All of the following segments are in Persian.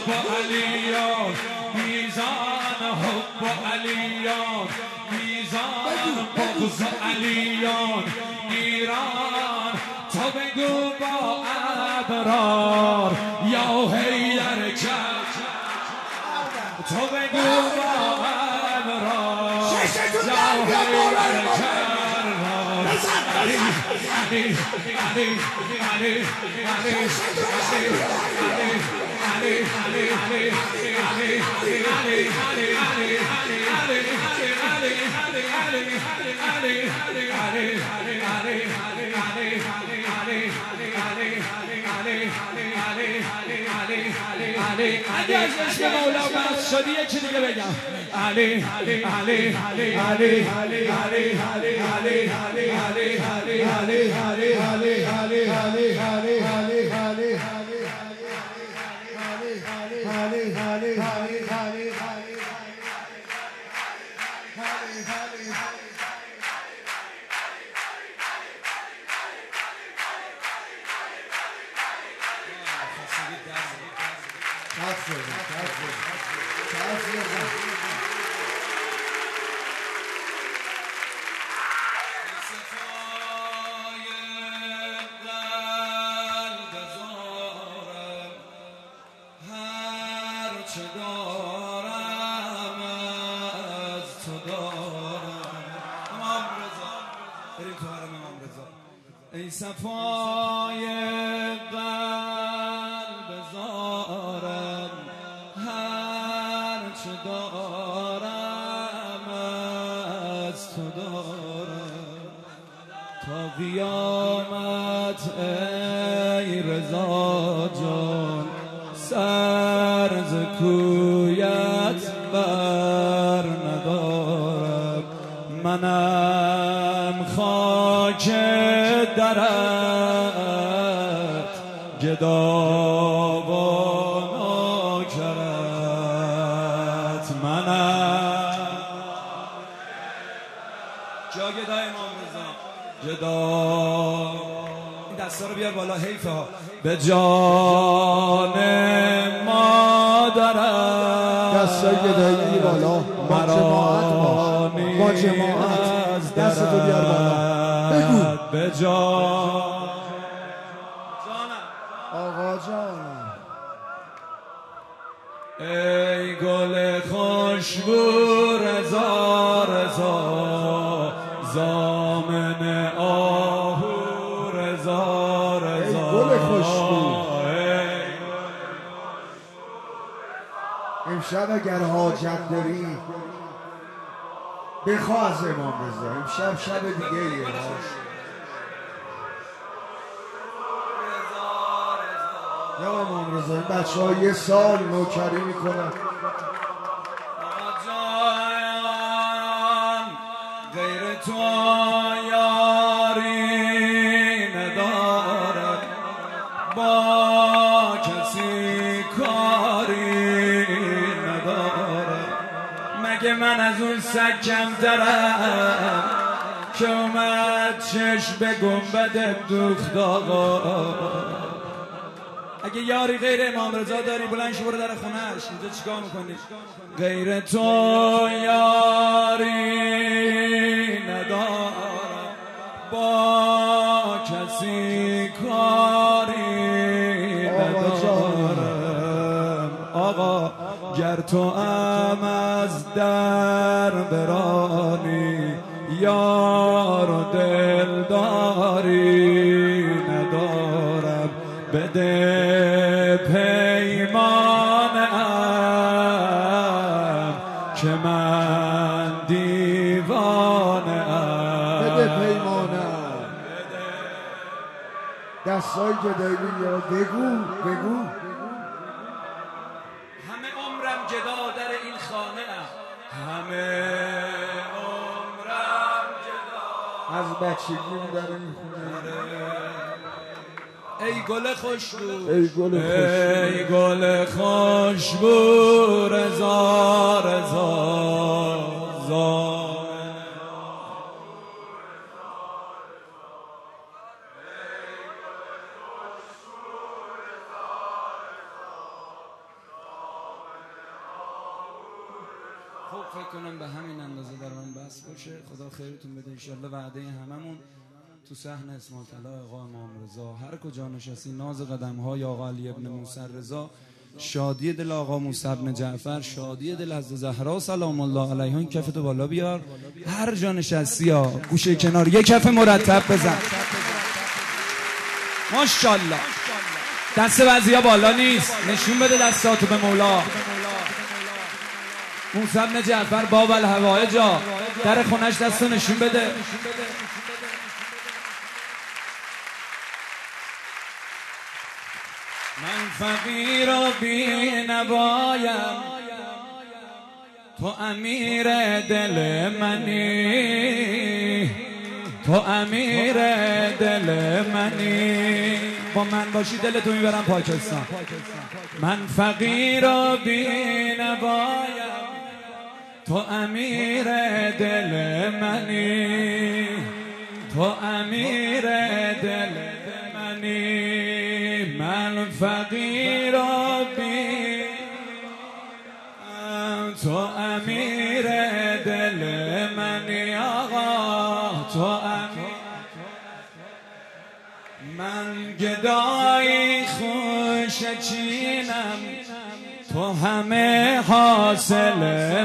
حب علیان میزان حب علیان میزان بغض علیان ایران تو بگو با ابرار یا حیدر کرد تو بگو با ابرار یا حیدر کرد علی علی علی علی علی علی از عشق مولا بس شدی یه چی دیگه بگم علی علی علی علی علی علی علی علی علی علی علی علی علی علی ای صفای قلب زارم هر چه دارم از تو دارم تا قیامت ای رضا جان سر ز کویت بر ندارم منم خاک درت گدا و نوکرت منم جا گدای امام رضا گدا این دستا رو بیار بالا حیفه ها به جان مادرم دستای گدایی بالا با جماعت با جماعت دستتو بیار بالا بگو به جان آقا جانم ای گل خوشبو رضا رضا زامن آهو رضا رضا ای گل خوشبو امشب اگر حاجت داری بخواه از امام رضا امشب شب دیگه ایه یا امام رضا این بچه ها یه سال نوکری میکنن غیر تو یاری ندارد با کسی کاری ندارد مگه من از اون سگ کمترم که اومد چشم به گنبد دوخت آقا اگه یاری غیر امام رضا داری بلند شو برو در خونه‌اش اینجا چیکار میکنی غیر تو یاری ندارم با کسی کاری ندارم آقا گر تو هم از در برانی یار و دلداری ندارم بده پیمانم که من دیوانم بده پیمانم دستای گدایی یا بگو بگو همه عمرم گدا در این خانه همه عمرم گدا از بچگیم در این خونه ای گل خوشبو ای گل خوشبو ای گل خوشبو رضا رضا خب فکر کنم به همین اندازه در من بس باشه. خدا خیرتون بده انشالله. وعده هممون تو صحن اسماعیل طلا آقا امام رضا، هر کجا نشستی ناز قدم های آقا علی ابن موسی رضا، شادی دل آقا موسی ابن جعفر، شادی دل حضرت زهرا سلام الله علیها. این کفتو بالا بیار، هر جا نشستی ها گوشه کنار یک کف مرتب بزن. ماشاءالله. دست بعضیا بالا نیست، نشون بده دستاتو به مولا. موسی ابن جعفر باب الهوائج، در خونش دستو نشون بده. من فقیر و بی نوایم، تو امیر دل منی، تو امیر دل منی. با من باشی دلتو میبرم پاکستان. من فقیر و بی نوایم، تو امیر دل منی، تو امیر دل منی. من فقیر و بی، تو امیر دل منی آقا، تو امیر. من گدای خوش چینم، تو همه حاصل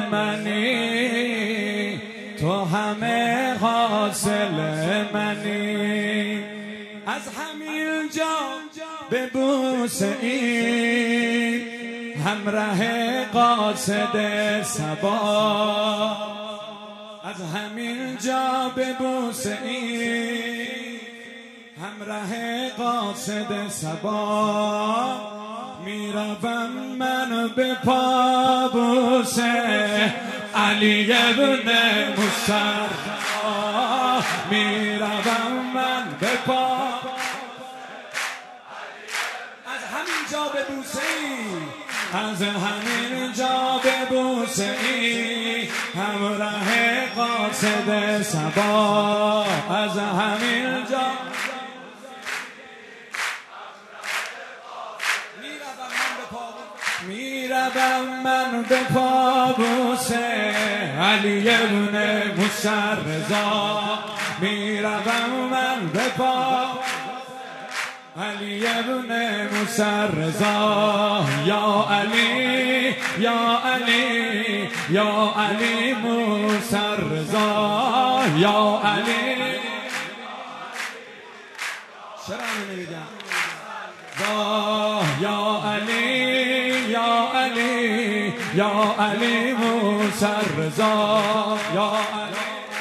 منی، تو همه حاصل منی. از همین جا به بوسه این همراه قاصد صبا، از همین جا به بوسه این همراه قاصد صبا، میروم من به پابوس علی ابن موسی، میروم من به پابوس از همین جا به بوسه ای، از همین جا به بوسه ای همراه قاصد صبا، از همین جا میروم من به پابوس علی ابن موسی رضا، میروم من به پابوس علی ابن موسی رضا. یا علی یا علی یا علی موسی رضا، یا علی. چرا نمیگم یا علی یا علی یا علی موسی رضا، یا علی.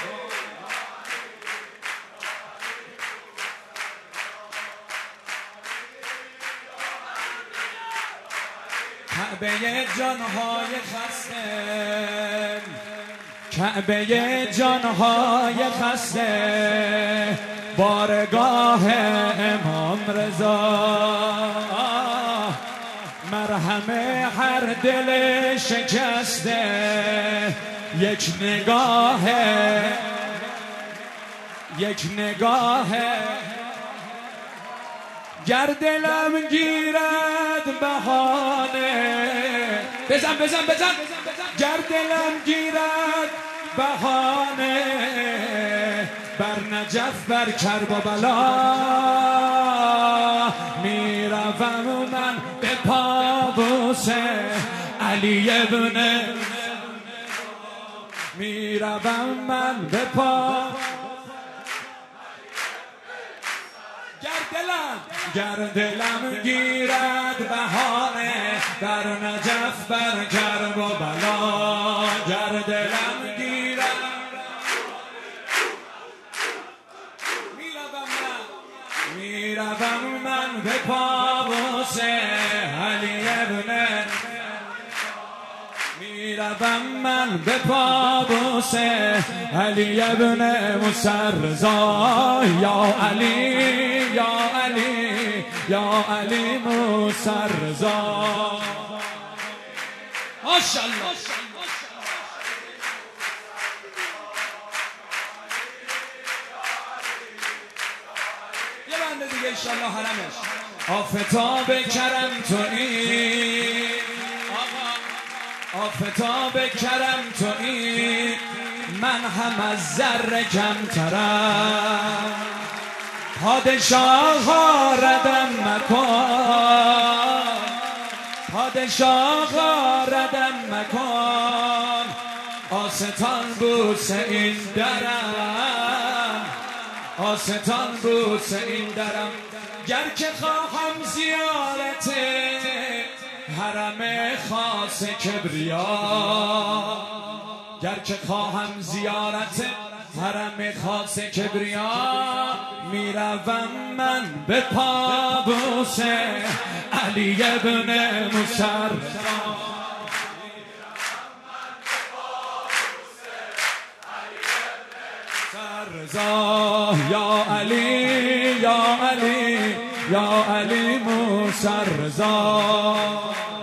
کعبه جانهای خسته، کعبه جانهای خسته، بارگاه امام رضا، مرهم هر دل شکسته، یک نگاه، یک نگاه. گر دلم گیرد بهانه، بزن بزن بزن، گر دلم گیرد بهانه، بر نجف بر کرب و بلا، میروم من به پابوس علی ابن، میروم من به پابوس. گر دلم گیرد بهانه، در نجف بر کرب و بلا، گر دلم گیرد میروم من به پابوس علی ابن، میروم من به پابوس علی ابن موسی رضا، یا علی یا علی یا علی موسی رضا. ماشاءالله. یه بنده دیگه انشالله حرمش. آفتاب کرم تویی آفتاب کرم تویی، من هم از ذره کمترم. پادشاه ها ردم مکن، پادشاه ها ردم مکن، آستان بوس این درم، آستان بوس این درم. گر که خواهم زیارت حرم خاص کبریا، گر که خواهم زیارت حرم خاص کبریا، میروم من به پابوس علی ابن مسر. رضا یا علی یا علی یا علی موسی رضا.